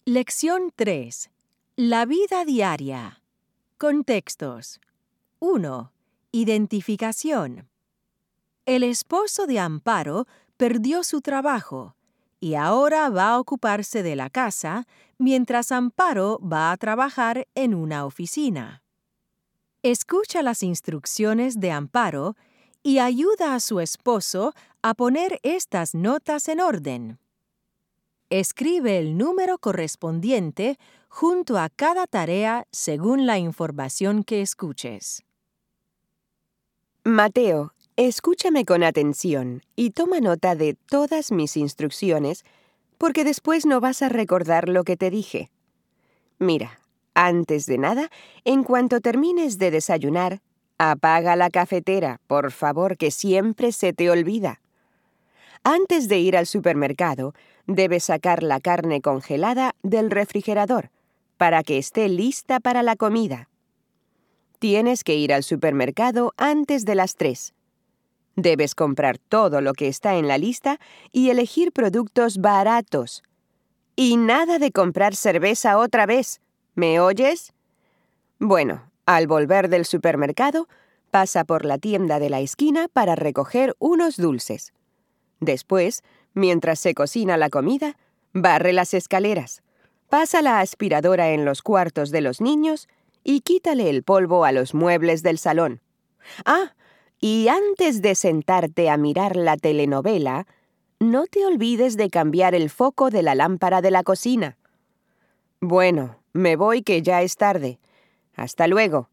Lección 3. La vida diaria. Contextos. 1. Identificación. El esposo de Amparo perdió su trabajo y ahora va a ocuparse de la casa mientras Amparo va a trabajar en una oficina. Escucha las instrucciones de Amparo y ayuda a su esposo a poner estas notas en orden. Escribe el número correspondiente junto a cada tarea según la información que escuches. Mateo, escúchame con atención y toma nota de todas mis instrucciones, porque después no vas a recordar lo que te dije. Mira, antes de nada, en cuanto termines de desayunar, apaga la cafetera, por favor, que siempre se te olvida. Antes de ir al supermercado, debes sacar la carne congelada del refrigerador para que esté lista para la comida. Tienes que ir al supermercado antes de las 3. Debes comprar todo lo que está en la lista y elegir productos baratos. Y nada de comprar cerveza otra vez. ¿Me oyes? Bueno, al volver del supermercado, pasa por la tienda de la esquina para recoger unos dulces. Después, mientras se cocina la comida, barre las escaleras, pasa la aspiradora en los cuartos de los niños y quítale el polvo a los muebles del salón. Ah, y antes de sentarte a mirar la telenovela, no te olvides de cambiar el foco de la lámpara de la cocina. Bueno, me voy que ya es tarde. Hasta luego.